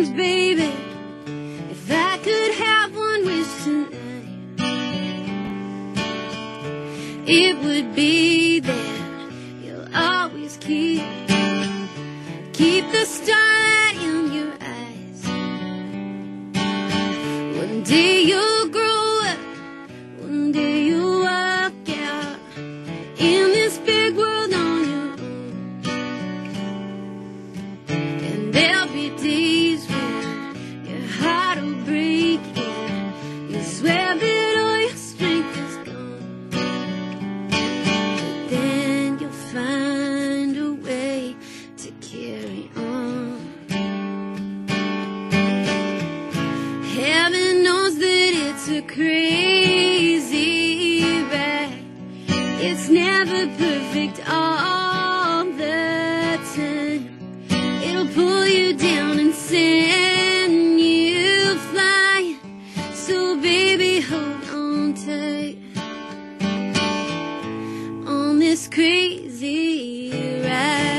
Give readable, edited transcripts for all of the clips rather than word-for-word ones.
dreams, baby. If I could have one wish tonight, it would be that you'll always keep the starlight in your eyes. One day you'll grow up, one day you'll walk out in this big world on your own. And there'll be days when your heart will break and you'll swear that all your strength is gone. But then you'll find a way to carry on. Heaven knows that it's a crazy ride. It's never perfect all the time. It'll pull you down and send you flying. So baby, hold on tight on this crazy ride.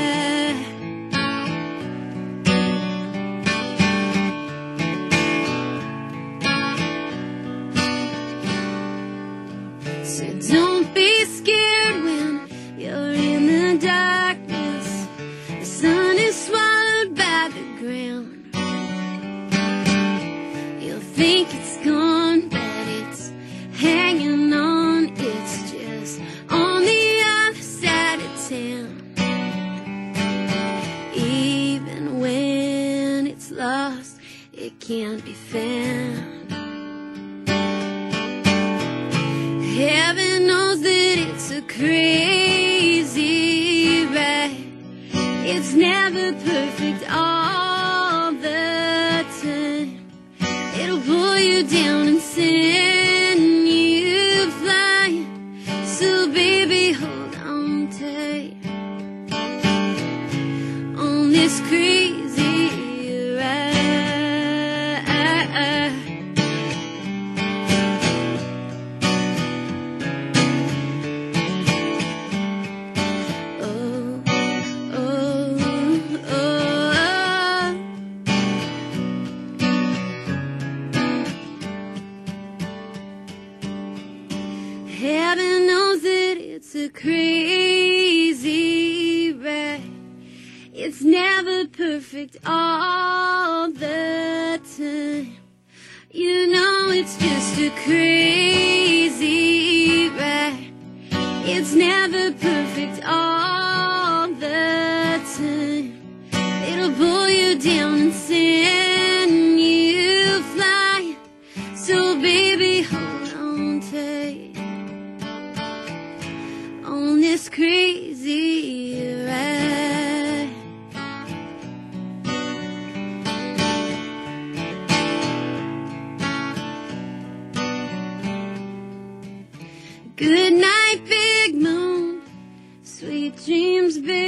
So don't be scared when you're in the darkness. The sun is swallowed by the ground. You'll think it's gone, but it's hanging on. It's just on the other side of town. Even when it's lost, it can't be found. Heaven knows that it's a crazy ride. It's never perfect all the time. It'll pull you down and send you flying. So baby, hold on tight on this crazy ride. Heaven knows that it's a crazy ride. It's never perfect all the time. You know it's just a crazy ride. It's never perfect all the time. It'll pull you down and send you flying. So baby, hold on tight on this crazy ride. Good night, big moon. Sweet dreams, baby.